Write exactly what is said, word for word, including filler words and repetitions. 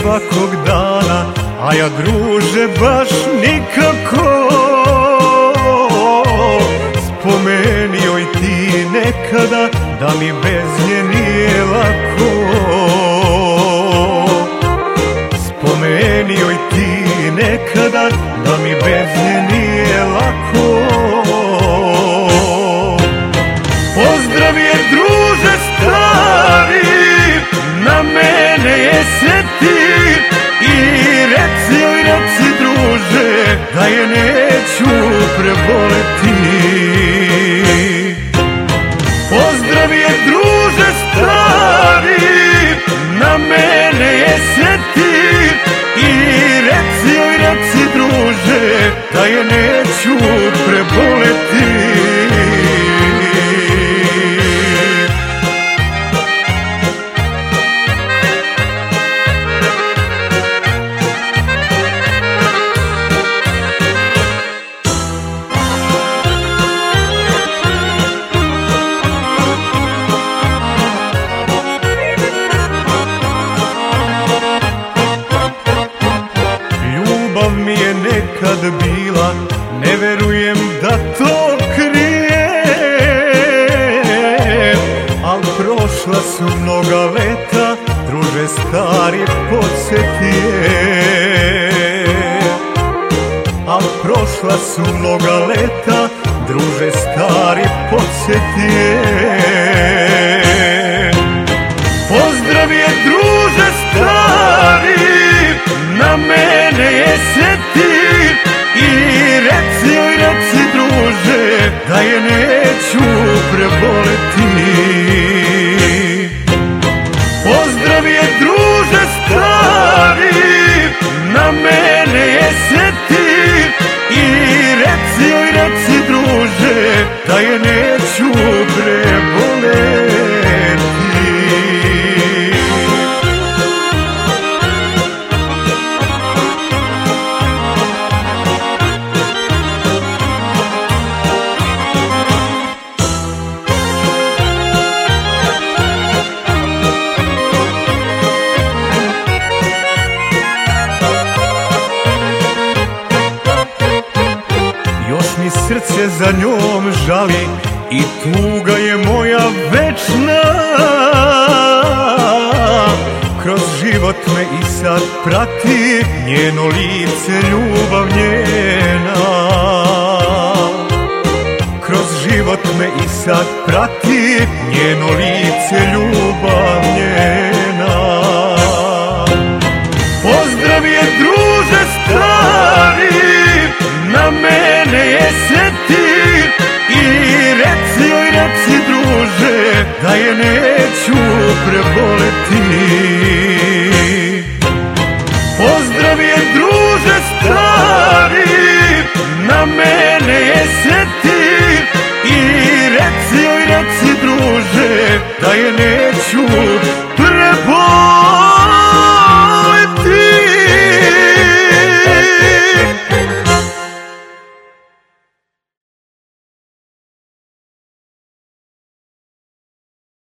svakog dana, a ja druže baš nikako. Spomeni joj ti nekada da mi bez nje nije lako. Spomeni joj ti nekada da mi bez nje nije lako. Pozdrav je druže stari, na mene je sjeti i reci joj, reci druže, da je neću preboleti. Pozdrav je druže stari, na mene je sjeti i reci joj, reci druže, da je neću preboleti. Mi je nekad bila, ne verujem da to krijem, al prošla su mnoga leta, druže stari podsjeti je. Al prošla su mnoga leta, druže stari podsjeti je. Pozdrav je druže stari, na mene je sjeti i reci joj, reci druže, da je neću preboleti. Pozdrav je druže stari, na mene je sjeti i reci joj, reci druže, da je neću preboleti. Mi srce za njom žali i tuga je moja večna. Kroz život me i sad prati njeno lice, ljubav njena. Kroz život me i sad prati njeno lice, ljubav njena. Pozdrav je druže stari, na mene je sjeti i reci joj, reci druže, da je neću preboleti. Pozdrav je druže stari, na mene je sjeti i reci joj, reci druže, da je neću